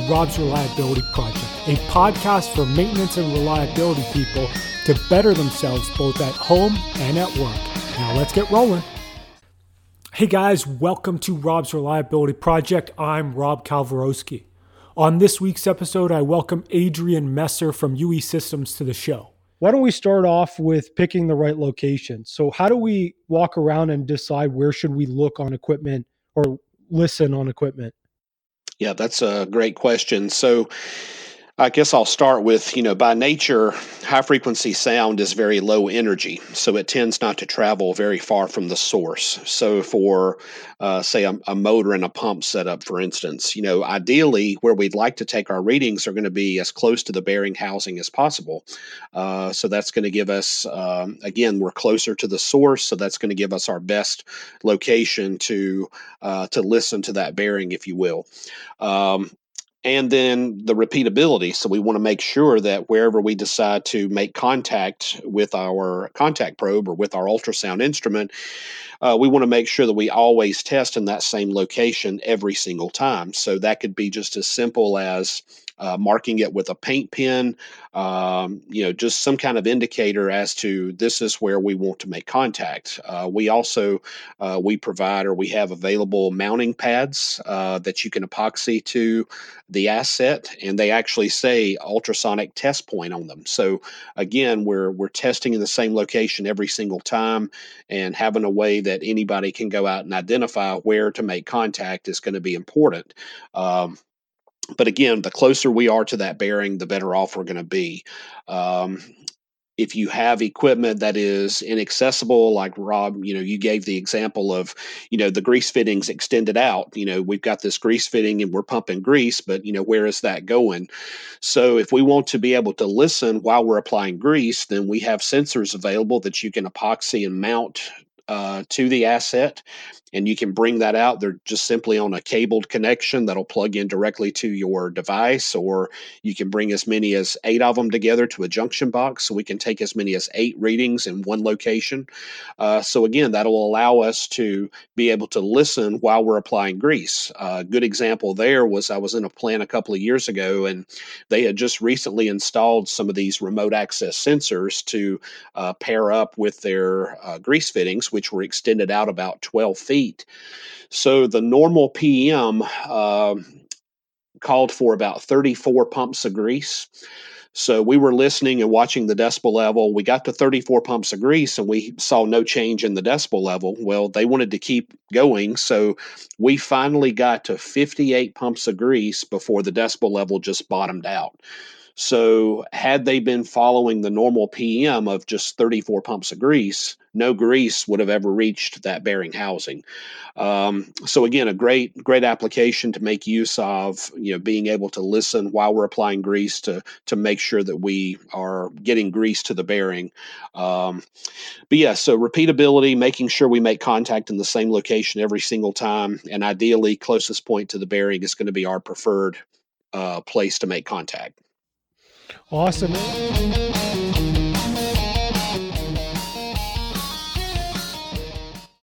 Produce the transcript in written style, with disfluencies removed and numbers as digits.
Rob's Reliability Project, a podcast for maintenance and reliability people to better themselves both at home and at work. Now let's get rolling. Hey guys, welcome to Rob's Reliability Project. I'm Rob Kalwarowski. On this week's episode, I welcome Adrian Messer from UE Systems to the show. Why don't we start off with picking the right location? So how do we walk around and decide where should we look on equipment or listen on equipment? Yeah, that's a great question. So I guess I'll start with, by nature, high frequency sound is very low energy. So it tends not to travel very far from the source. So for, say, a motor and a pump setup, for instance, ideally where we'd like to take our readings are going to be as close to the bearing housing as possible. So that's going to give us, again, we're closer to the source. So that's going to give us our best location to listen to that bearing, if you will. And then the repeatability. So we want to make sure that wherever we decide to make contact with our contact probe or with our ultrasound instrument, we want to make sure that we always test in that same location every single time. So that could be just as simple as marking it with a paint pen, just some kind of indicator as to this is where we want to make contact. We also, we provide or we have available mounting pads that you can epoxy to the asset, and they actually say ultrasonic test point on them. So again, we're testing in the same location every single time, and having a way that anybody can go out and identify where to make contact is going to be important. But again, the closer we are to that bearing, the better off we're going to be. If you have equipment that is inaccessible, like Rob, you gave the example of, the grease fittings extended out. We've got this grease fitting and we're pumping grease, but, where is that going? So if we want to be able to listen while we're applying grease, then we have sensors available that you can epoxy and mount to the asset, and you can bring that out. They're just simply on a cabled connection that'll plug in directly to your device, or you can bring as many as 8 of them together to a junction box, so we can take as many as 8 readings in one location. So again, that'll allow us to be able to listen while we're applying grease. A good example there was I was in a plant a couple of years ago, and they had just recently installed some of these remote access sensors to pair up with their grease fittings, which were extended out about 12 feet. So the normal PM called for about 34 pumps of grease. So we were listening and watching the decibel level. We got to 34 pumps of grease and we saw no change in the decibel level. Well, they wanted to keep going. So we finally got to 58 pumps of grease before the decibel level just bottomed out. So had they been following the normal PM of just 34 pumps of grease, no grease would have ever reached that bearing housing. So again, a great application to make use of, being able to listen while we're applying grease to make sure that we are getting grease to the bearing. But yeah, so repeatability, making sure we make contact in the same location every single time, and ideally closest point to the bearing is going to be our preferred place to make contact. Awesome.